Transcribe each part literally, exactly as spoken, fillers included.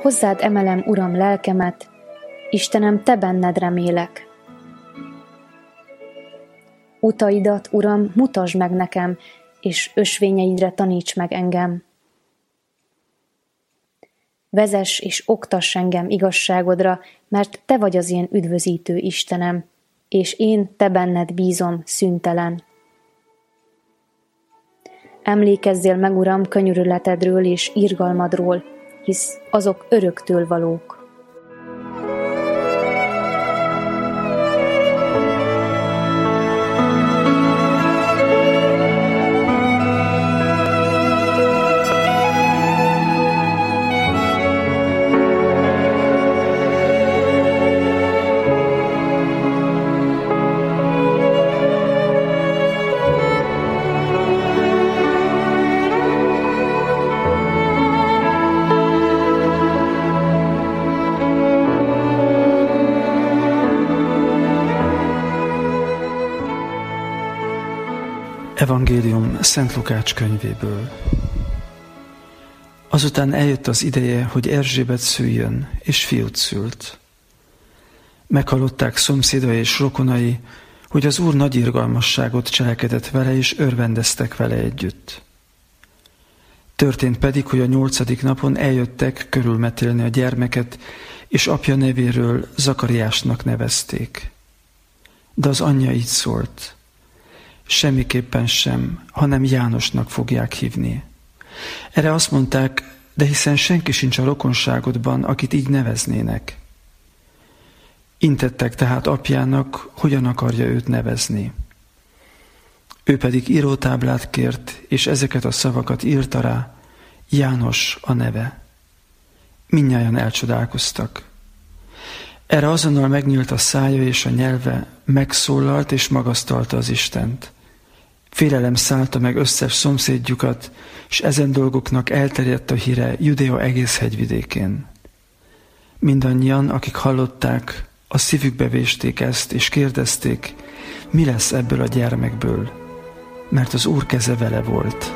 hozzád emelem, Uram, lelkemet, Istenem, te benned remélek. Utaidat, Uram, mutasd meg nekem, és ösvényeidre taníts meg engem. Vezess és oktass engem igazságodra, mert te vagy az én üdvözítő Istenem, és én te benned bízom szüntelen. Emlékezzél meg, Uram, könyörületedről és irgalmadról, hisz azok öröktől valók. Evangélium Szent Lukács könyvéből. Azután eljött az ideje, hogy Erzsébet szüljön, és fiút szült. Meghallották szomszédai és rokonai, hogy az Úr nagy irgalmasságot cselekedett vele, és örvendeztek vele együtt. Történt pedig, hogy a nyolcadik napon eljöttek körülmetélni a gyermeket, és apja nevéről Zakariásnak nevezték. De az anyja így szólt: semmiképpen sem, hanem Jánosnak fogják hívni. Erre azt mondták: de hiszen senki sincs a rokonságodban, akit így neveznének. Intettek tehát apjának, hogyan akarja őt nevezni. Ő pedig írótáblát kért, és ezeket a szavakat írta rá: János a neve. Mindnyájan elcsodálkoztak. Erre azonnal megnyílt a szája és a nyelve, megszólalt és magasztalta az Istent. Félelem szállta meg összes szomszédjukat, és ezen dolgoknak elterjedt a híre Judea egész hegyvidékén. Mindannyian, akik hallották, a szívükbe vésték ezt, és kérdezték, mi lesz ebből a gyermekből, mert az Úr keze vele volt.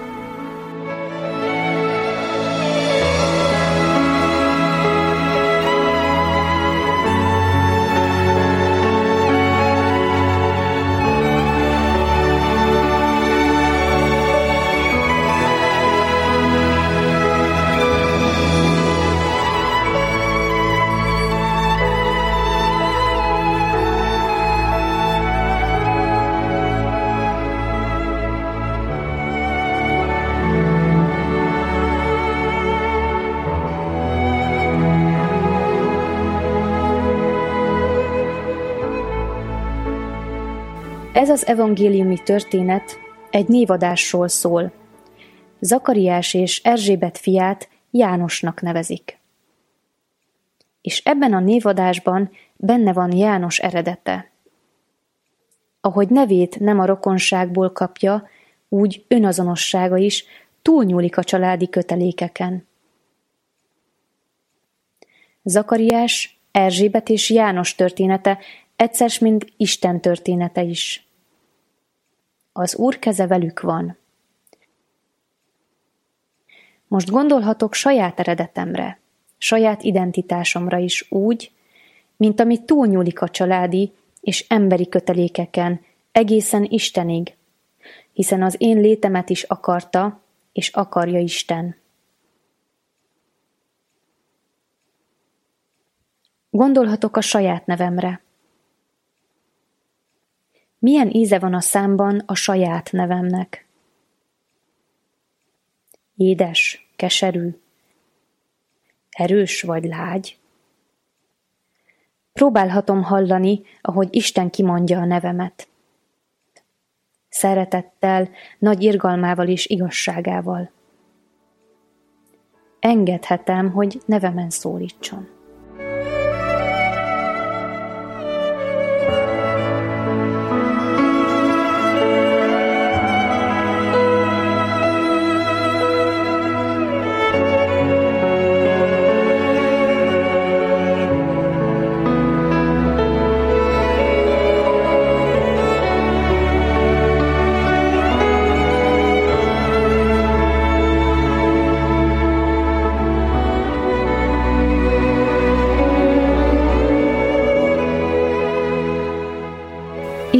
Ez az evangéliumi történet egy névadásról szól. Zakariás és Erzsébet fiát Jánosnak nevezik. És ebben a névadásban benne van János eredete. Ahogy nevét nem a rokonságból kapja, úgy önazonossága is túlnyúlik a családi kötelékeken. Zakariás, Erzsébet és János története egyszer mint Isten története is. Az Úr keze velük van. Most gondolhatok saját eredetemre, saját identitásomra is úgy, mint amit túlnyúlik a családi és emberi kötelékeken, egészen Istenig, hiszen az én létemet is akarta, és akarja Isten. Gondolhatok a saját nevemre. Milyen íze van a számban a saját nevemnek? Édes, keserű, erős vagy lágy? Próbálhatom hallani, ahogy Isten kimondja a nevemet. Szeretettel, nagy irgalmával és igazságával. Engedhetem, hogy nevemen szólítson.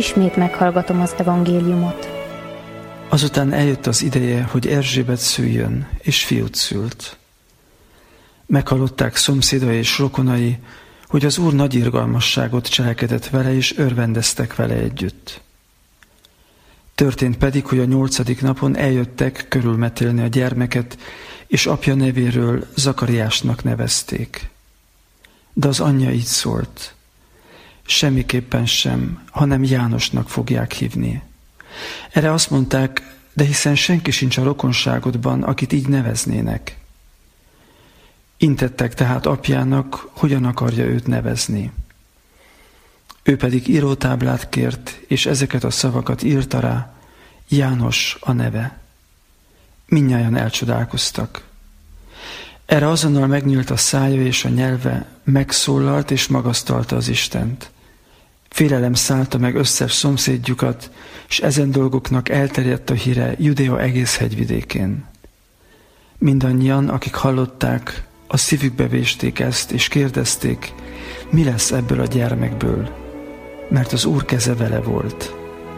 ismét meghallgatom az evangéliumot. Azután eljött az ideje, hogy Erzsébet szüljön, és fiút szült. Meghallották szomszédai és rokonai, hogy az Úr nagy irgalmasságot cselekedett vele, és örvendeztek vele együtt. Történt pedig, hogy a nyolcadik napon eljöttek körülmetélni a gyermeket, és apja nevéről Zakariásnak nevezték. De az anyja így szólt: semmiképpen sem, hanem Jánosnak fogják hívni. Erre azt mondták: de hiszen senki sincs a rokonságodban, akit így neveznének. Intettek tehát apjának, hogyan akarja őt nevezni. Ő pedig írótáblát kért, és ezeket a szavakat írta rá: János a neve. Mindnyájan elcsodálkoztak. Erre azonnal megnyílt a szája és a nyelve, megszólalt és magasztalta az Istent. Félelem szállta meg összes szomszédjukat, és ezen dolgoknak elterjedt a híre Judea egész hegyvidékén. Mindannyian, akik hallották, a szívükbe vésték ezt, és kérdezték, mi lesz ebből a gyermekből, mert az Úr keze vele volt.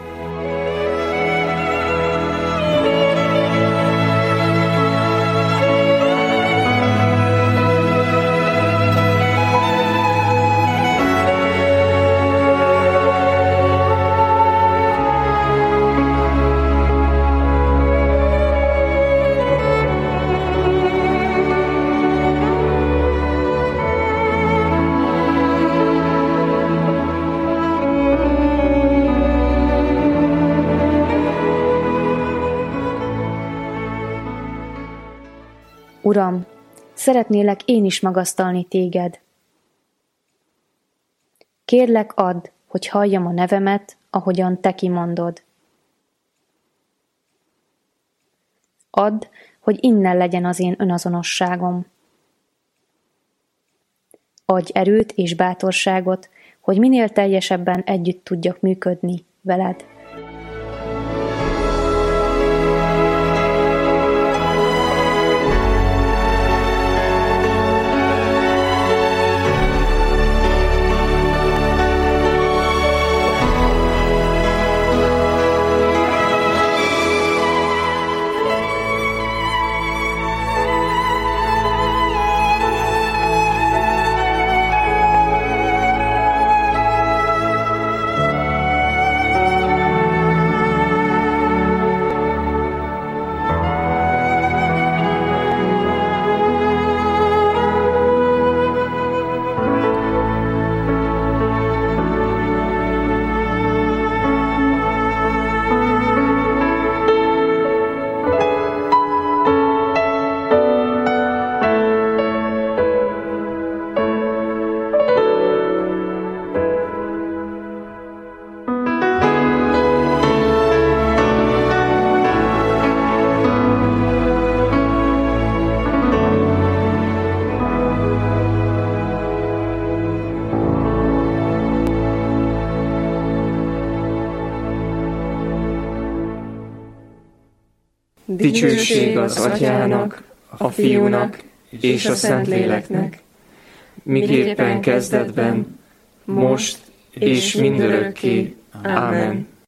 Uram, szeretnélek én is magasztalni téged. Kérlek, add, hogy halljam a nevemet, ahogyan te kimondod. Add, hogy innen legyen az én önazonosságom. Adj erőt és bátorságot, hogy minél teljesebben együtt tudjak működni veled. Dicsőség az Atyának, a Fiúnak és a Szentléleknek, miképpen kezdetben, most és mindörökké. Ámen.